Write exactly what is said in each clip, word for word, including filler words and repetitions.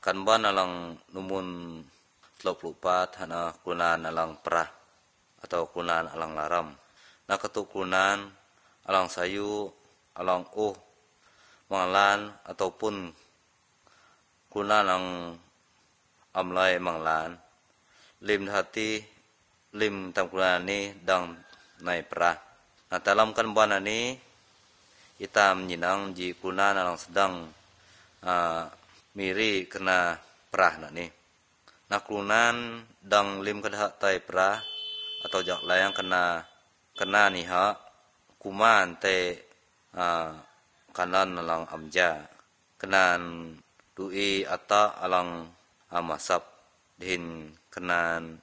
kanban alang numun teluk lupat hana kunan alang perah atau kunan alang laram. Na ketuk kunan alang sayu, alang uh, manglan ataupun kunan ang amlai manglan. Lim hati lim tam kunan ni dang nai perah. Nah dalam kanban ni itam nyinang ji kunan alang sedang uh, miri kena perah nak ni. Nak kunan dang lim kedah tai perah atau jak layang kena kena ni ha kuman te uh, kanan alang amja kenan dui ata alang amasap din kenan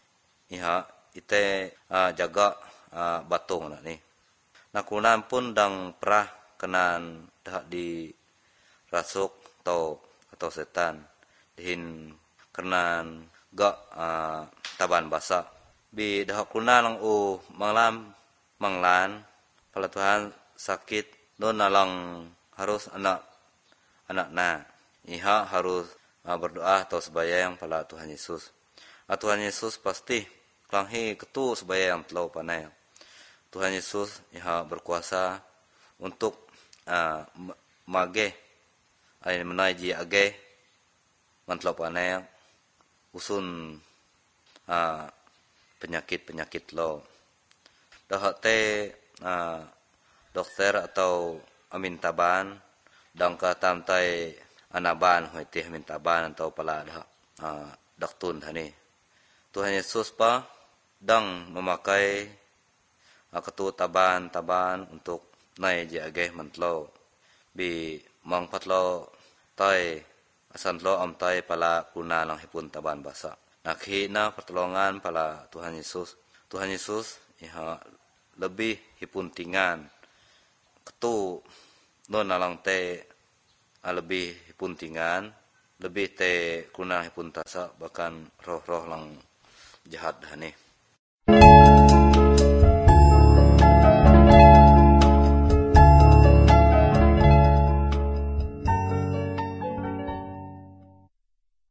iha ite uh, jaga uh, batung nak ni. Nak kunan pun dang perah kenan dah di rasuk atau atau setan din kenan gak uh, taban basa bi dah kunan lang u manglam manglan pala Tuhan sakit non alang harus anak anak na iha harus uh, berdoa atau sembahyang pala Tuhan Yesus. Uh, Tuhan Yesus pasti langhi ketu sembahyang telau panai. Tuhan Yesus iha berkuasa untuk uh, mage ay menai ji age mantlau panai usun uh, penyakit-penyakit lo. Dah te uh, dokter atau amin taban dang ka tamtai anaban hoiti amin taban atau pala dah uh, daktun hani. Tuhan Yesus pa dang memakai uh, ketu taban-taban untuk nai ji age mantlau bi mang patlo tai asan lo am tai pala kuna lang hipun taban basa. Nakhi na pertolongan pala Tuhan Yesus. Tuhan Yesus iha lebih hipun tingan ketu non alang te lebih hipun tingan lebih te kuna hipun tasa bahkan roh-roh lang jahat dah ni.